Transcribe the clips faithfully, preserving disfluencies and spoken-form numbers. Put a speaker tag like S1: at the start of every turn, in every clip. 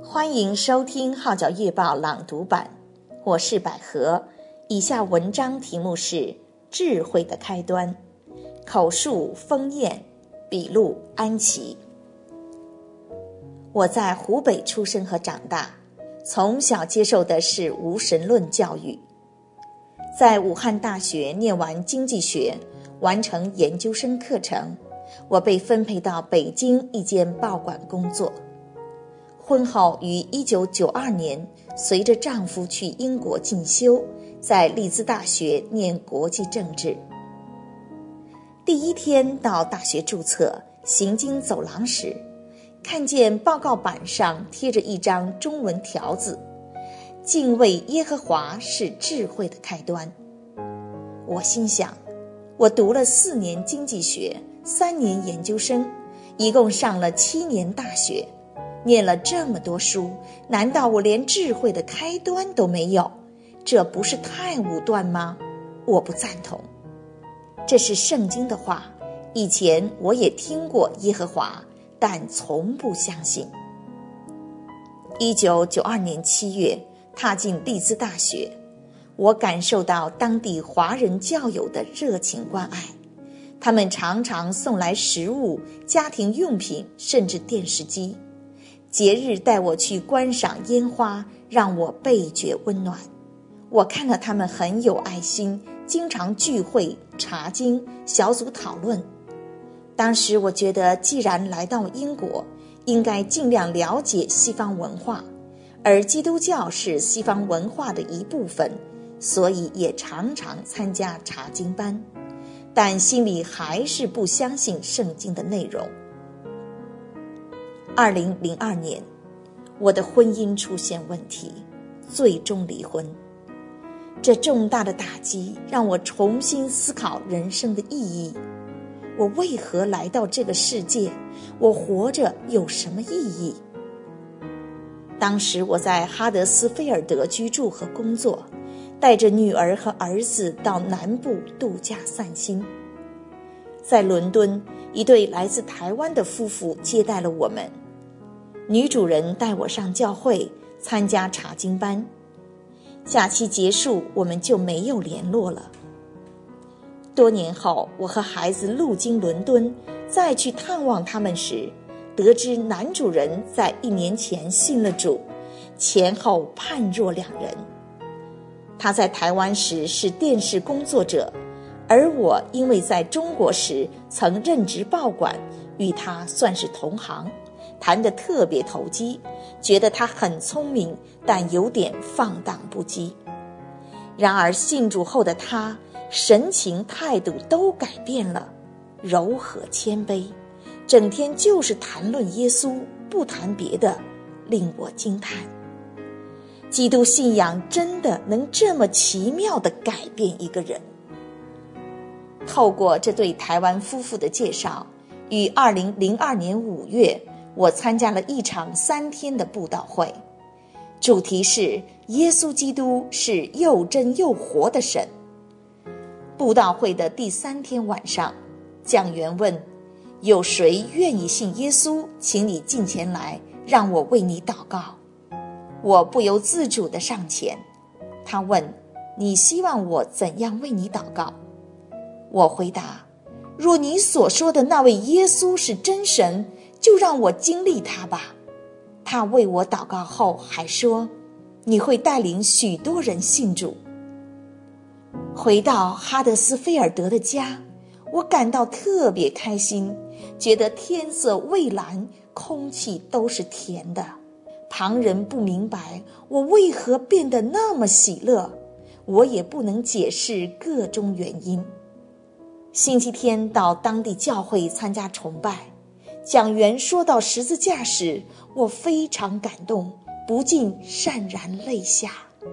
S1: 欢迎收听号角月报朗读版，我是百合。以下文章题目是智慧的开端，口述封燕，笔录安琪。我在湖北出生和长大，从小接受的是无神论教育。在武汉大学念完经济学，完成研究生课程，我被分配到北京一间报馆工作。婚后于一九九二年随着丈夫去英国进修，在利兹大学念国际政治。第一天到大学注册，行经走廊时，看见报告板上贴着一张中文条子：敬畏耶和华是智慧的开端。我心想，我读了四年经济学，三年研究生，一共上了七年大学，念了这么多书，难道我连智慧的开端都没有？这不是太武断吗？我不赞同。这是圣经的话，以前我也听过耶和华，但从不相信。一九九二年七月，踏进利兹大学，我感受到当地华人教友的热情关爱，他们常常送来食物、家庭用品，甚至电视机。节日带我去观赏烟花，让我倍觉温暖。我看到他们很有爱心，经常聚会、查经、小组讨论。当时我觉得，既然来到英国，应该尽量了解西方文化，而基督教是西方文化的一部分，所以也常常参加查经班，但心里还是不相信圣经的内容。二零零二年，我的婚姻出现问题，最终离婚。这重大的打击让我重新思考人生的意义。我为何来到这个世界？我活着有什么意义？当时我在哈德斯菲尔德居住和工作，带着女儿和儿子到南部度假散心。在伦敦，一对来自台湾的夫妇接待了我们。女主人带我上教会参加查经班，假期结束我们就没有联络了。多年后，我和孩子路经伦敦，再去探望他们时，得知男主人在一年前信了主，前后判若两人。他在台湾时是电视工作者，而我因为在中国时曾任职报馆，与他算是同行，谈得特别投机，觉得他很聪明，但有点放荡不羁。然而信主后的他，神情态度都改变了，柔和谦卑，整天就是谈论耶稣，不谈别的，令我惊叹。基督信仰真的能这么奇妙地改变一个人。透过这对台湾夫妇的介绍，于二零零二年五月，我参加了一场三天的布道会，主题是耶稣基督是又真又活的神。布道会的第三天晚上，讲员问：有谁愿意信耶稣？请你近前来，让我为你祷告。我不由自主地上前。他问：你希望我怎样为你祷告？我回答：若你所说的那位耶稣是真神，就让我经历他吧。他为我祷告后还说：你会带领许多人信主。回到哈德斯菲尔德的家，我感到特别开心，觉得天色蔚蓝，空气都是甜的。旁人不明白我为何变得那么喜乐，我也不能解释各种原因。星期天到当地教会参加崇拜，讲员说到十字架时，我非常感动，不禁潸然泪下。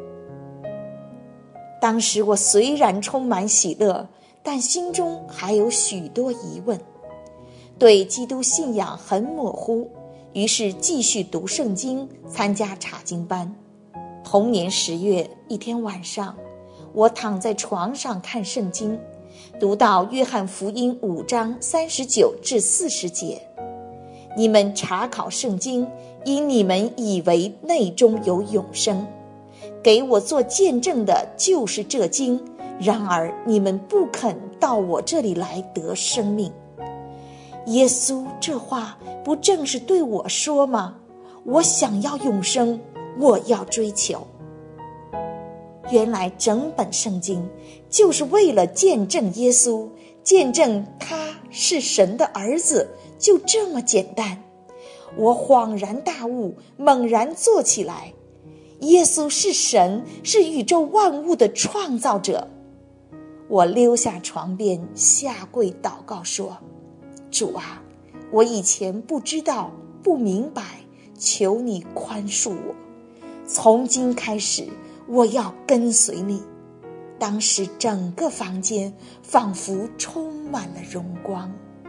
S1: 当时我虽然充满喜乐，但心中还有许多疑问，对基督信仰很模糊，于是继续读圣经，参加查经班。同年十月一天晚上，我躺在床上看圣经，读到约翰福音五章三十九至四十节， 你们查考圣经，因你们以为内中有永生。给我做见证的就是这经，然而你们不肯到我这里来得生命。耶稣这话不正是对我说吗？我想要永生，我要追求。原来整本圣经就是为了见证耶稣，见证他是神的儿子，就这么简单。我恍然大悟，猛然坐起来，耶稣是神，是宇宙万物的创造者。我溜下床边，下跪祷告说，主啊，我以前不知道不明白，求你宽恕我，从今开始我要跟随你。当时整个房间仿佛充满了荣光。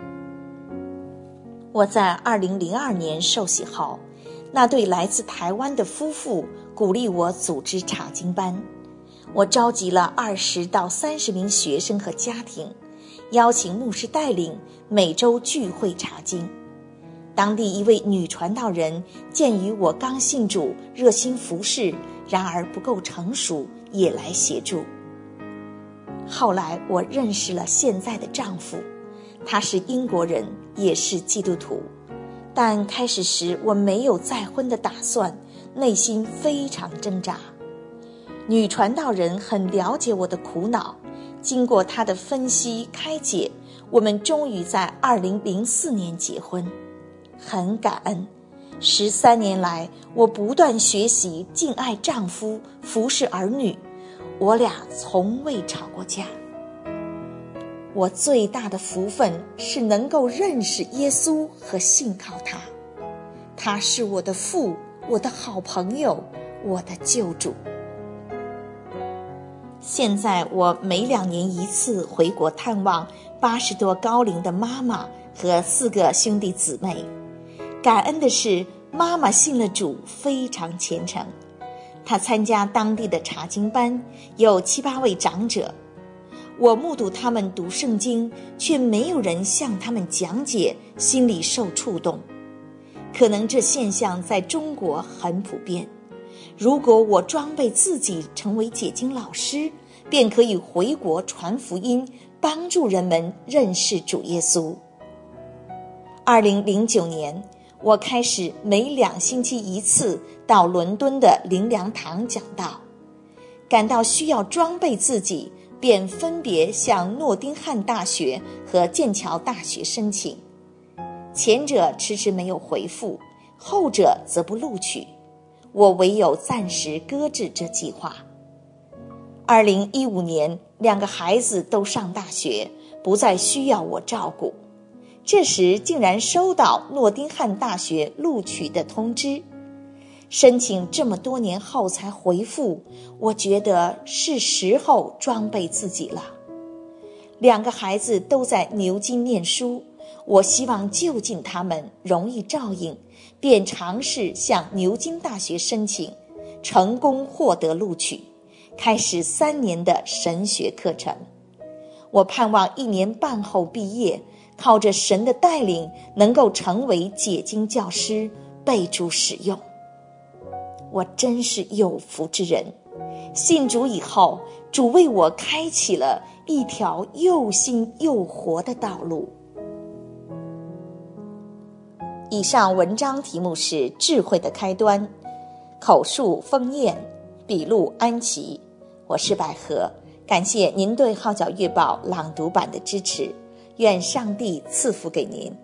S1: 我在二零零二年受洗后，那对来自台湾的夫妇鼓励我组织查经班。我召集了二十到三十名学生和家庭，邀请牧师带领，每周聚会查经。当地一位女传道人鉴于我刚信主，热心服侍，然而不够成熟，也来协助。后来我认识了现在的丈夫，他是英国人，也是基督徒，但开始时我没有再婚的打算，内心非常挣扎。女传道人很了解我的苦恼，经过她的分析开解，我们终于在二零零四年结婚。很感恩，十三年来我不断学习敬爱丈夫，服侍儿女，我俩从未吵过架。我最大的福分是能够认识耶稣和信靠他，他是我的父，我的好朋友，我的救主。现在我每两年一次回国探望八十多高龄的妈妈和四个兄弟姊妹。感恩的是，妈妈信了主，非常虔诚。她参加当地的查经班，有七八位长者。我目睹他们读圣经，却没有人向他们讲解，心里受触动。可能这现象在中国很普遍。如果我装备自己成为解经老师，便可以回国传福音，帮助人们认识主耶稣。二零零九年，我开始每两星期一次到伦敦的灵粮堂讲道，感到需要装备自己，便分别向诺丁汉大学和剑桥大学申请。前者迟迟没有回复，后者则不录取，我唯有暂时搁置这计划。二零一五年，两个孩子都上大学，不再需要我照顾。这时竟然收到诺丁汉大学录取的通知，申请这么多年后才回复，我觉得是时候装备自己了。两个孩子都在牛津念书，我希望就近他们容易照应，便尝试向牛津大学申请，成功获得录取，开始三年的神学课程。我盼望一年半后毕业，靠着神的带领，能够成为解经教师，被主使用。我真是有福之人，信主以后，主为我开启了一条又新又活的道路。以上文章题目是智慧的开端，口述枫叶，笔录安琪，我是百合，感谢您对号角月报朗读版的支持，愿上帝赐福给您。